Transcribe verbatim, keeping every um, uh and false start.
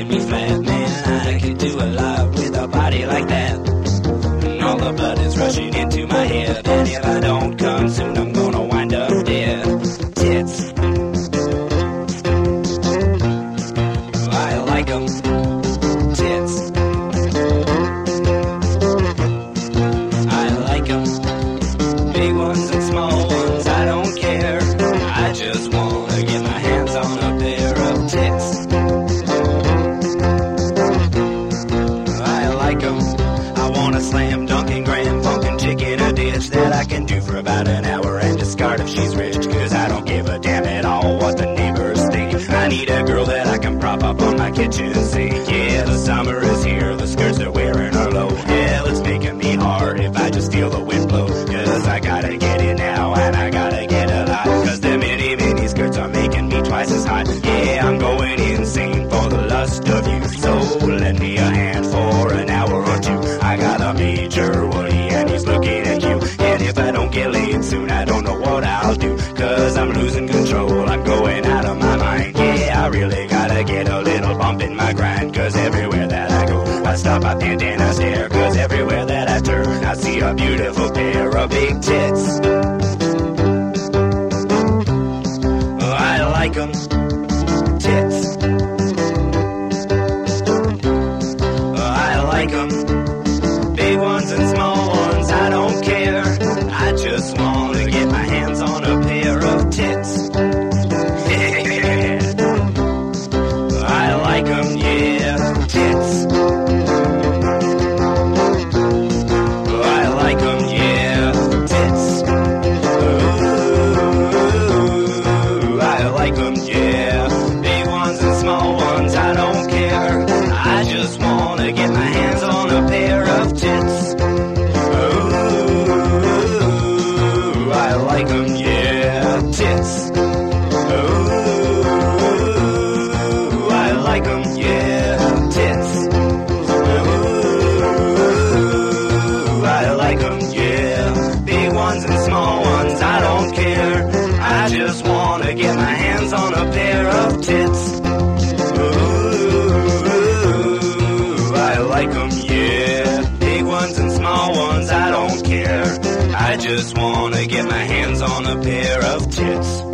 making me flat, man. I could do a lot with a body like that. And all the blood is rushing into my head, and if I don't come soon, I'm gonna wind up dead. Tits. I like 'em. Tits. I like 'em. Big ones and small ones, I don't care. I just wanna get my hands on a pair of tits. I like 'em. I wanna slam dunking grand funkin' chick in a ditch that I can do for about an hour and discard if she's rich, cause I don't give a damn at all what the neighbors think. I need a girl that I can prop up on my kitchen sink. Yeah, the summer is here, the skirts they're wearing are low. Hell, it's making me hard if I just feel the wind blow, cause I gotta get it now and I gotta get a lot, cause the mini mini skirts are making me twice as hot. Yeah, I'm going insane for the lust of you, so lend me a hand for an hour or two. I got a major Woody and he's looking at you, and if I don't get laid soon, I don't know what I'll do, cause I'm losing control, I'm going out of my mind. Yeah, I really gotta get a little bump in my grind, cause everywhere that I go, I stop, I pant and I stare, cause everywhere that I turn, I see a beautiful pair of big tits. Oh, I like 'em. Tits. Oh, I like 'em. Big ones and small ones, I don't care. I just wanna get my hands on a pair of tits. I like 'em, yeah, tits. I like 'em, yeah, tits. Ooh, I like 'em, yeah. Big ones and small ones, I don't care. I just wanna get my hands on a pair of tits. Ooh, I like 'em, yeah, tits. Ooh, I like 'em, yeah, tits. Ooh, I like 'em, yeah. Big ones and small ones, I don't care. I just wanna get my hands on a pair of tits. Ooh, I like 'em, yeah. Big ones and small ones, I don't care. I just wanna get my hands on a pair of tits.